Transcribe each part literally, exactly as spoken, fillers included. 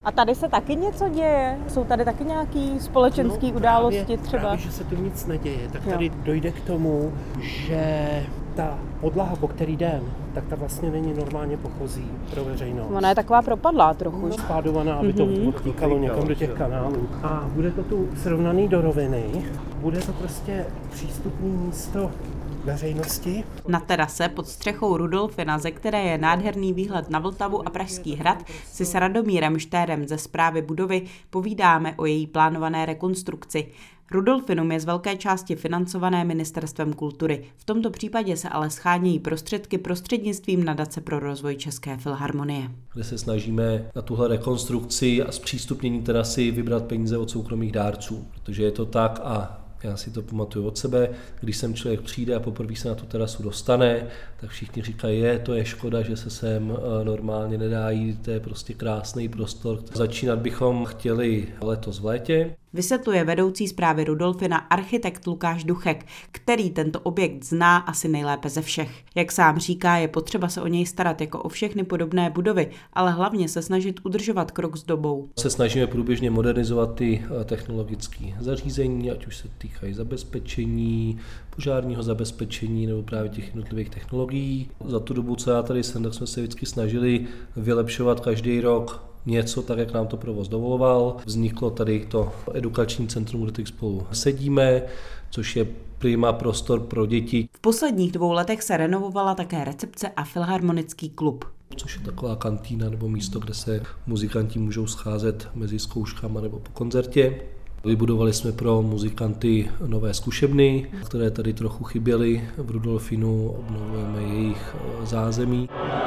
A tady se taky něco děje? Jsou tady taky nějaké společenské no, události právě, třeba? Právě, že se tu nic neděje, tak tady jo. dojde k tomu, že ta podlaha, po který jdem, tak ta vlastně není normálně pochozí pro veřejnost. Ona je taková propadlá trochu. No, spádovaná, aby to Mhm. odtíkalo někam do těch kanálů. A bude to tu srovnaný do roviny. Bude to prostě přístupné místo veřejnosti. Na terase pod střechou Rudolfina, ze které je nádherný výhled na Vltavu a Pražský hrad, si s Radomírem Štérem ze správy budovy povídáme o její plánované rekonstrukci. Rudolfinum je z velké části financované Ministerstvem kultury. V tomto případě se ale schánějí prostředky prostřednictvím Nadace pro rozvoj České filharmonie. Kde se snažíme na tuhle rekonstrukci a zpřístupnění terasy vybrat peníze od soukromých dárců, protože je to tak a já si to pamatuju od sebe, když sem člověk přijde a poprvé se na tu terasu dostane, tak všichni říkají, je, to je škoda, že se sem normálně nedá jít, to je prostě krásný prostor. Začínat bychom chtěli letos v létě. Vysvětluje vedoucí správy Rudolfina architekt Lukáš Duchek, který tento objekt zná asi nejlépe ze všech. Jak sám říká, je potřeba se o něj starat jako o všechny podobné budovy, ale hlavně se snažit udržovat krok s dobou. Se snažíme průběžně modernizovat ty technologické zařízení, ať už se týkají zabezpečení, požárního zabezpečení nebo právě těch jednotlivých technologií. Za tu dobu, co já tady jsem, tak jsme se vždycky snažili vylepšovat každý rok něco tak, jak nám to provoz dovoloval. Vzniklo tady to edukační centrum, kde teď spolu sedíme, což je prima prostor pro děti. V posledních dvou letech se renovovala také recepce a filharmonický klub. Což je taková kantýna nebo místo, kde se muzikanti můžou scházet mezi zkouškama nebo po koncertě. Vybudovali jsme pro muzikanty nové zkušebny, které tady trochu chyběly v Rudolfinu, obnovujeme jejich zázemí.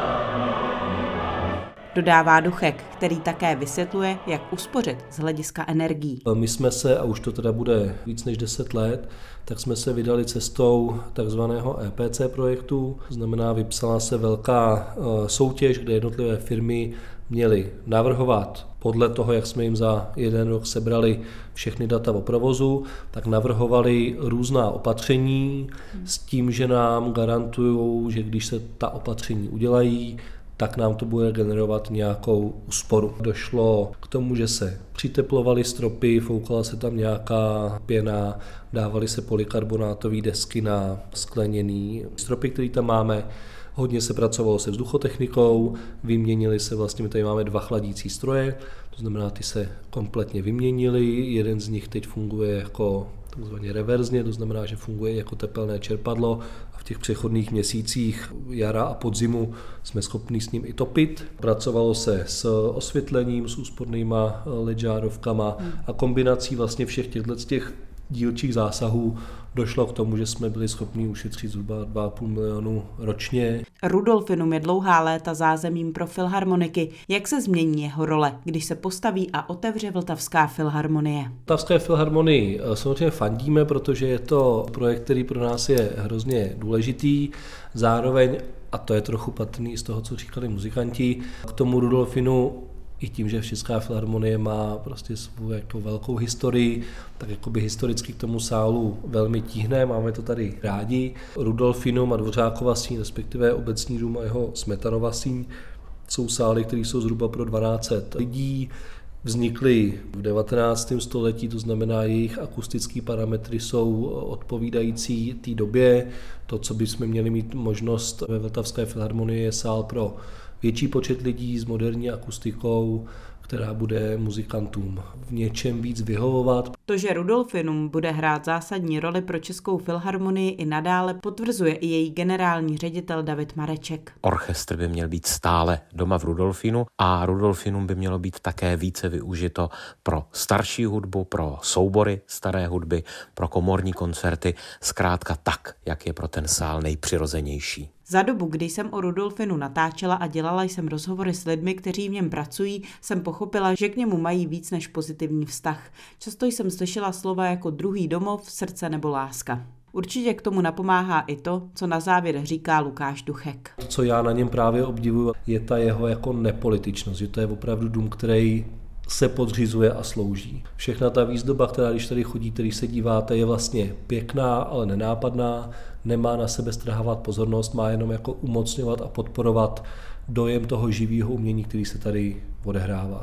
Dodává Duchek, který také vysvětluje, jak uspořit z hlediska energií. My jsme se, a už to teda bude víc než deset let, tak jsme se vydali cestou takzvaného E P C projektu. To znamená, vypsala se velká soutěž, kde jednotlivé firmy měly navrhovat podle toho, jak jsme jim za jeden rok sebrali všechny data o provozu, tak navrhovali různá opatření s tím, že nám garantují, že když se ta opatření udělají, tak nám to bude generovat nějakou úsporu. Došlo k tomu, že se přiteplovaly stropy, foukala se tam nějaká pěna, dávaly se polykarbonátové desky na skleněný stropy, které tam máme. Hodně se pracovalo se vzduchotechnikou, vyměnili se vlastně, my tady máme dva chladící stroje, to znamená, ty se kompletně vyměnili, jeden z nich teď funguje jako takzvaně reverzně, to znamená, že funguje jako tepelné čerpadlo a v těch přechodných měsících jara a podzimu jsme schopni s ním i topit. Pracovalo se s osvětlením, s úspornýma el é dé žárovkama a kombinací vlastně všech těchto těch dílčích zásahů došlo k tomu, že jsme byli schopni ušetřit zhruba dva a půl milionu ročně. Rudolfinum je dlouhá léta zázemím pro filharmoniky. Jak se změní jeho role, když se postaví a otevře Vltavská filharmonie? Vltavské filharmonii samozřejmě fandíme, protože je to projekt, který pro nás je hrozně důležitý. Zároveň, a to je trochu patrný z toho, co říkali muzikanti, k tomu Rudolfinu i tím, že Česká filharmonie má prostě svou jako velkou historii, tak jakoby historicky k tomu sálu velmi tíhne, máme to tady rádi. Rudolfinum a Dvořákova síň, respektive Obecní dům a jeho Smetanova síň, jsou sály, které jsou zhruba pro dvanáct set lidí. Vznikly v devatenáctém století, to znamená, jejich akustické parametry jsou odpovídající té době. To, co bychom měli mít možnost ve Vltavské filharmonii, je sál pro větší počet lidí s moderní akustikou, která bude muzikantům v něčem víc vyhovovat. To, že Rudolfinum bude hrát zásadní roli pro Českou filharmonii i nadále, potvrzuje i její generální ředitel David Mareček. Orchestr by měl být stále doma v Rudolfinu a Rudolfinum by mělo být také více využito pro starší hudbu, pro soubory staré hudby, pro komorní koncerty, zkrátka tak, jak je pro ten sál nejpřirozenější. Za dobu, kdy jsem o Rudolfinu natáčela a dělala jsem rozhovory s lidmi, kteří v něm pracují, jsem pochopila, že k němu mají víc než pozitivní vztah. Často jsem slyšela slova jako druhý domov, srdce nebo láska. Určitě k tomu napomáhá i to, co na závěr říká Lukáš Duchek. To, co já na něm právě obdivuju, je ta jeho jako nepolitičnost, že to je opravdu dům, který se podřizuje a slouží. Všechna ta výzdoba, která když tady chodíte, když se díváte, je vlastně pěkná, ale nenápadná, nemá na sebe strhávat pozornost, má jenom jako umocňovat a podporovat dojem toho živého umění, který se tady odehrává.